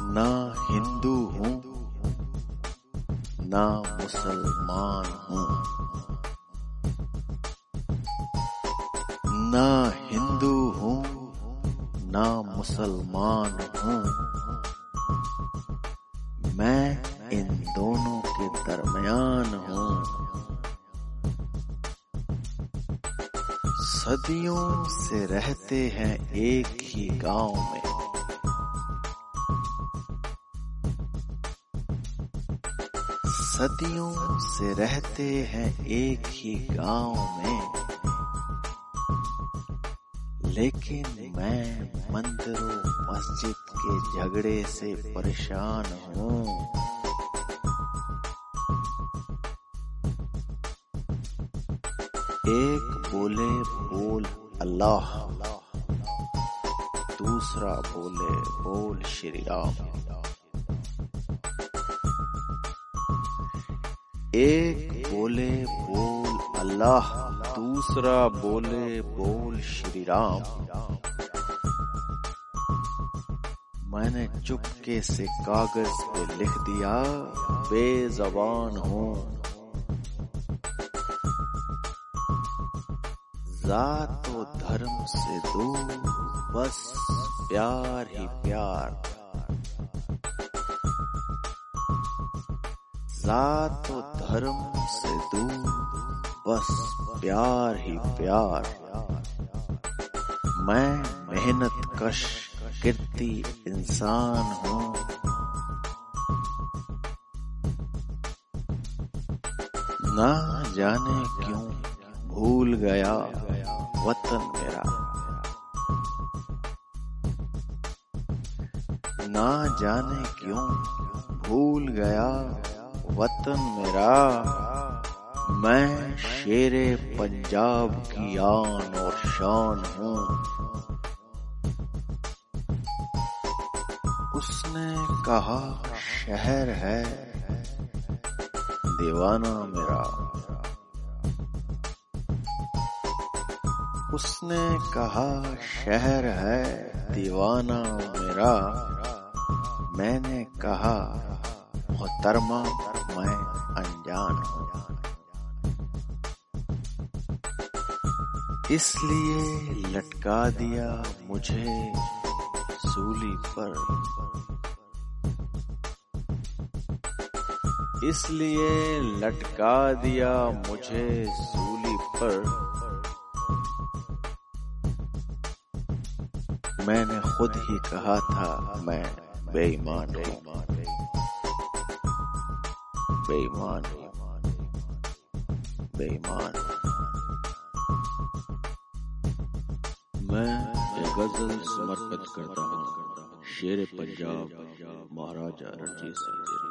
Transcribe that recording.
ना हिंदू हूँ ना मुसलमान हूँ, ना हिंदू हूँ ना मुसलमान हूँ, मैं इन दोनों के दरमियान हूँ। सदियों से रहते हैं एक ही गांव में, सदियों से रहते हैं एक ही गांव में, लेकिन मैं मंदिरों मस्जिद के झगड़े से परेशान हूँ। एक बोले बोल अल्लाह, दूसरा बोले बोल श्री राम। एक बोले बोल अल्लाह, दूसरा बोले बोल श्री राम। मैंने चुपके से कागज पे लिख दिया, बेज़बान हूँ। जात और धर्म से दूर, बस प्यार ही प्यार। जात और धर्म से दूर, बस प्यार ही प्यार। मैं मेहनत कश गिरती इंसान हूँ। ना जाने क्यों भूल गया वतन मेरा, ना जाने क्यों भूल गया वतन मेरा। मैं शेरे पंजाब की आन और शान हूँ। उसने कहा शहर है दीवाना मेरा, उसने कहा शहर है दीवाना मेरा। मैंने कहा मोहतरमा मैं अनजान हूँ, इसलिए लटका दिया मुझे सूली पर, इसलिए लटका दिया मुझे सूली पर। मैंने खुद ही कहा था मैं बेईमान हूँ, बेईमान हूँ, बेईमान। मैं ये गजल समर्पित करता हूँ शेर पंजाब महाराजा रणजीत सिंह।